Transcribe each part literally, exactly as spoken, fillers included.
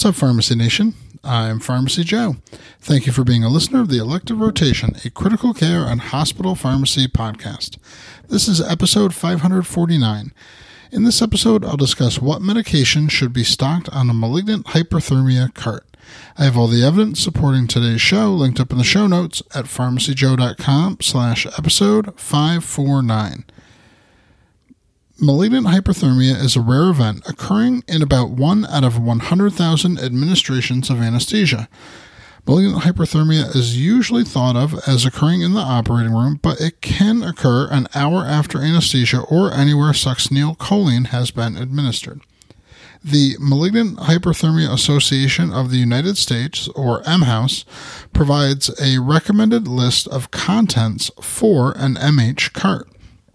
What's up, Pharmacy Nation? I'm Pharmacy Joe. Thank you for being a listener of the Elective Rotation, a critical care and hospital pharmacy podcast. This is episode five forty-nine. In this episode, I'll discuss what medication should be stocked on a malignant hyperthermia cart. I have all the evidence supporting today's show linked up in the show notes at pharmacyjoe.com slash episode 549. Malignant hyperthermia is a rare event occurring in about one out of one hundred thousand administrations of anesthesia. Malignant hyperthermia is usually thought of as occurring in the operating room, but it can occur an hour after anesthesia or anywhere succinylcholine has been administered. The Malignant Hyperthermia Association of the United States, or M HOUSE, provides a recommended list of contents for an M H cart.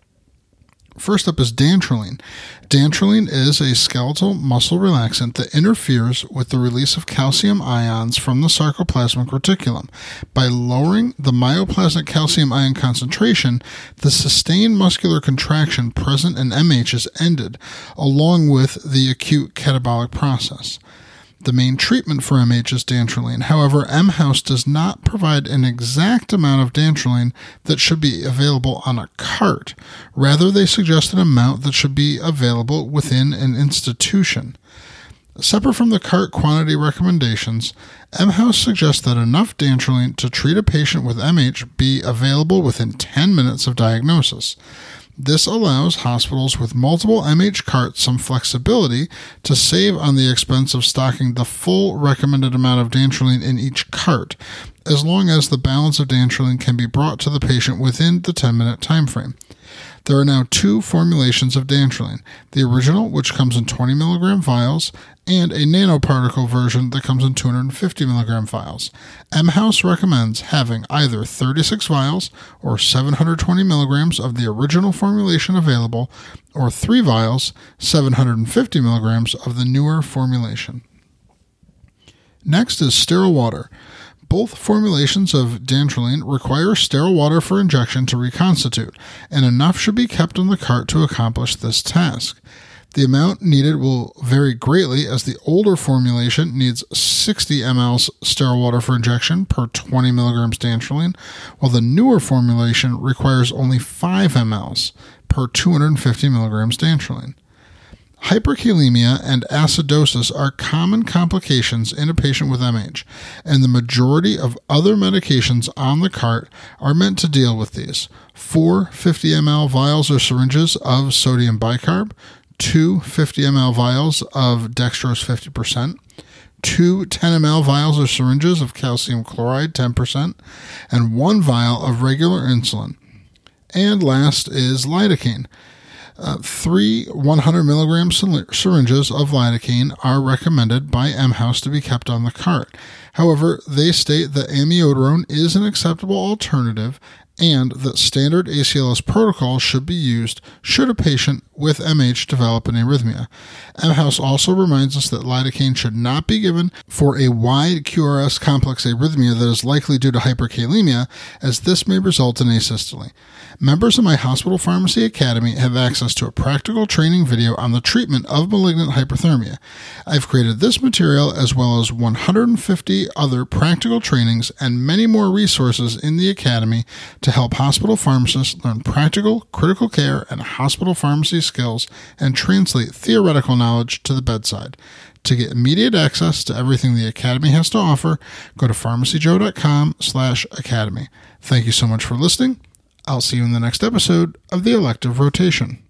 First up is dantrolene. Dantrolene is a skeletal muscle relaxant that interferes with the release of calcium ions from the sarcoplasmic reticulum. By lowering the myoplastic calcium ion concentration, the sustained muscular contraction present in M H is ended, along with the acute catabolic process. The main treatment for M H is dantrolene. However, M HOUSE does not provide an exact amount of dantrolene that should be available on a cart. Rather, they suggest an amount that should be available within an institution. Separate from the cart quantity recommendations, M HOUSE suggests that enough dantrolene to treat a patient with M H be available within ten minutes of diagnosis. This allows hospitals with multiple M H carts some flexibility to save on the expense of stocking the full recommended amount of dantrolene in each cart, as long as the balance of dantrolene can be brought to the patient within the ten-minute time frame. There are now two formulations of dantrolene, the original, which comes in twenty milligram vials, and a nanoparticle version that comes in two hundred fifty milligram vials. M HOUSE recommends having either thirty-six vials or seven hundred twenty milligrams of the original formulation available, or three vials, seven hundred fifty milligrams of the newer formulation. Next is sterile water. Both formulations of dantrolene require sterile water for injection to reconstitute, and enough should be kept on the cart to accomplish this task. The amount needed will vary greatly, as the older formulation needs sixty milliliters sterile water for injection per twenty milligrams dantrolene, while the newer formulation requires only five milliliters per two hundred fifty milligrams dantrolene. Hyperkalemia and acidosis are common complications in a patient with M H, and the majority of other medications on the cart are meant to deal with these. Four fifty milliliter vials or syringes of sodium bicarb, two fifty milliliter vials of dextrose fifty percent, two ten milliliter vials or syringes of calcium chloride ten percent, and one vial of regular insulin. And last is lidocaine. Uh, three one hundred milligram syringes of lidocaine are recommended by M HOUSE to be kept on the cart. However, they state that amiodarone is an acceptable alternative and that standard A C L S protocol should be used should a patient with M H develop an arrhythmia. M HOUSE also reminds us that lidocaine should not be given for a wide Q R S complex arrhythmia that is likely due to hyperkalemia, as this may result in asystole. Members of my Hospital Pharmacy Academy have access to a practical training video on the treatment of malignant hyperthermia. I've created this material as well as one hundred fifty other practical trainings and many more resources in the Academy to help hospital pharmacists learn practical, critical care, and hospital pharmacy skills and translate theoretical knowledge to the bedside. To get immediate access to everything the Academy has to offer, go to pharmacyjoe.com slash academy. Thank you so much for listening. I'll see you in the next episode of the Elective Rotation.